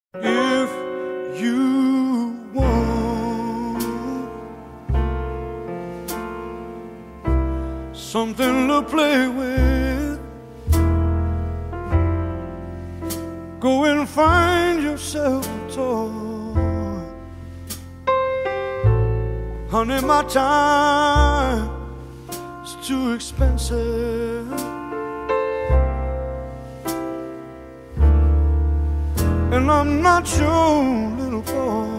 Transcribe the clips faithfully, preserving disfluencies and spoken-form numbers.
If you want something to play with, go and find yourself a toy. Honey, my time is too expensive, and I'm not your little boy.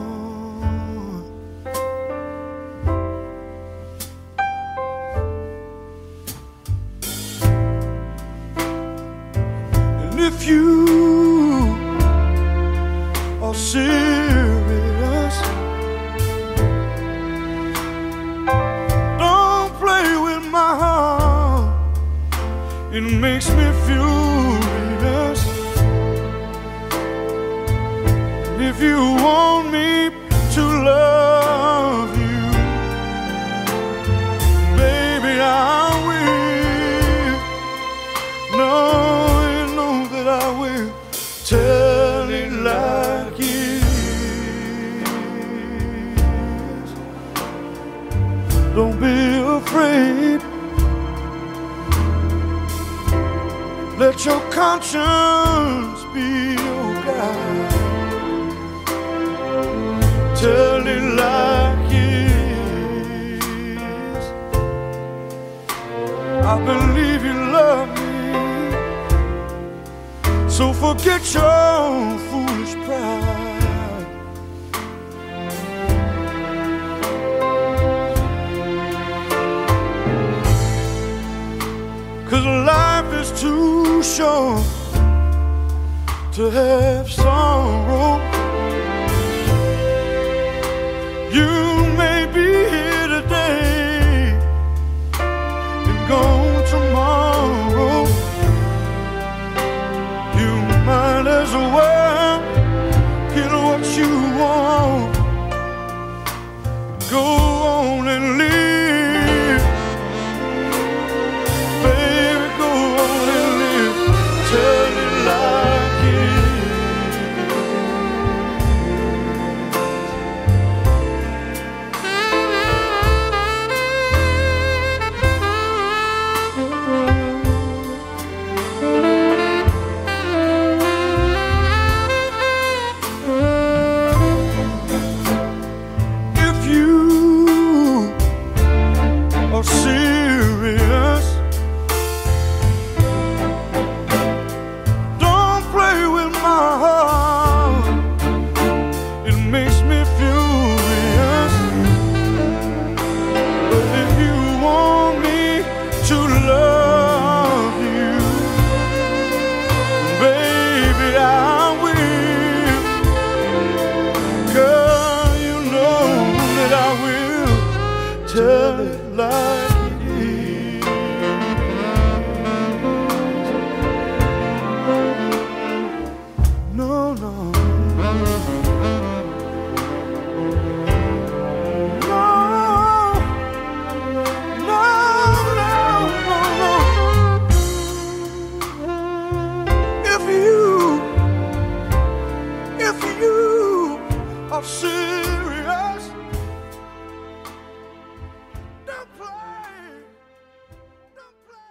And if you are serious, don't play with my heart. It makes me furious. If you want me to love you, baby, I will. No, you know that I will. Tell it like it is. Don't be afraid. Let your conscience be your guide. Tell it like it is. I believe you love me, so forget your foolish pride. 'Cause life is too short to have some